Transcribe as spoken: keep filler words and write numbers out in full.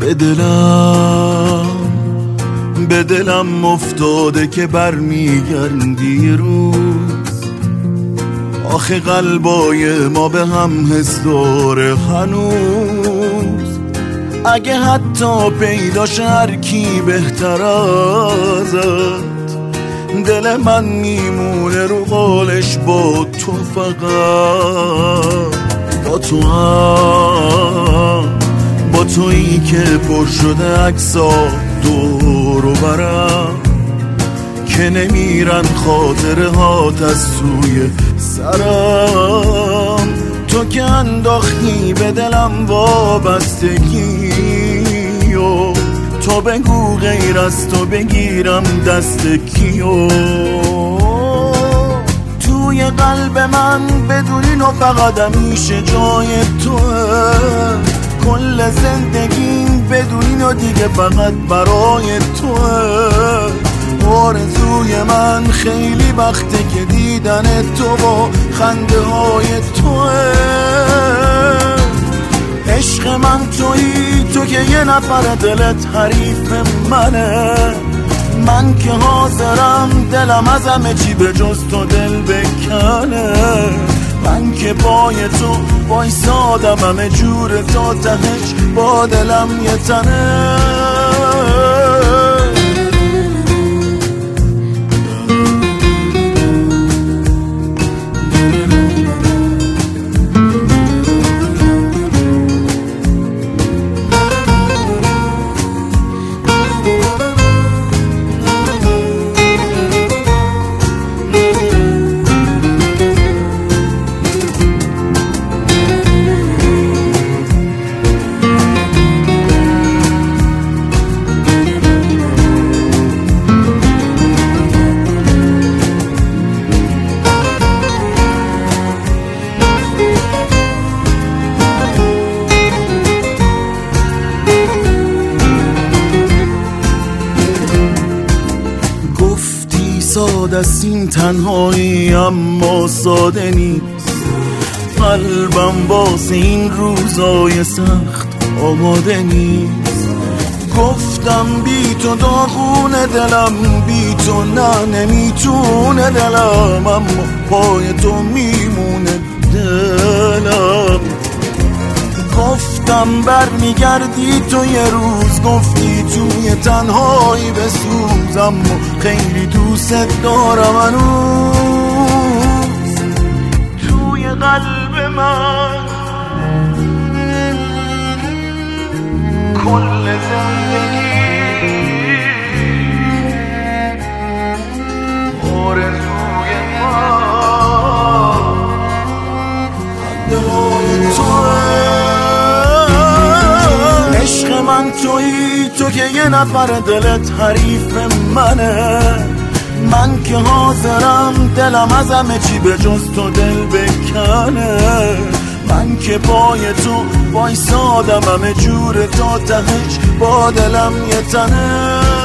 به دلم به دلم افتاده که برمیگردی روز. آخه قلبای ما به هم حس داره هنوز. اگه حتی پیداش هر کی بهتر ازت، دل من میمونه رو قالش با تو، فقط با تو هم، با تویی که پر شده عکسا دور و برم، که نمیرن خاطره هات از سوی سرم. تو که انداختی به دلم وابستگی و تو بگو غیر از تو بگیرم دست کیو. توی قلب من بدونی نو فقط همیشه جای توه. کل زندگیم بدونی نو دیگه فقط برای توه. آرزوی من خیلی وقته که دیدن تو با خنده های توه. عشق من تویی، تو که یه نفر دلت حریف منه. من که حاضرم دلم از همه چی به جز تو دل بکنه. من که پای تو وایسادم همه جور تا تهش با دلم یه تنه. ساده است این تنهایی اما ساده نیست. قلبم واسه این روزای سخت آماده نیست. گفتم بی تو داغونه دلم، بی تو نه نمیتونه دلم، اما پای تو میمونه دلم. گفتم بر میگردی تو یه روز، گفتی توی تنهایی بسوز، اما خیلی دوست دارم هنوز. توی قلب من کل زندگی آرزوی من خنده‌های توه. عشق من تویی، تو که یه نفر دلت حریف منه. من که حاضرم دلم از همه چی به جز تو دل بکنه. من که پای تو وایسادم همه جور تا تهش با دلم یه تنه.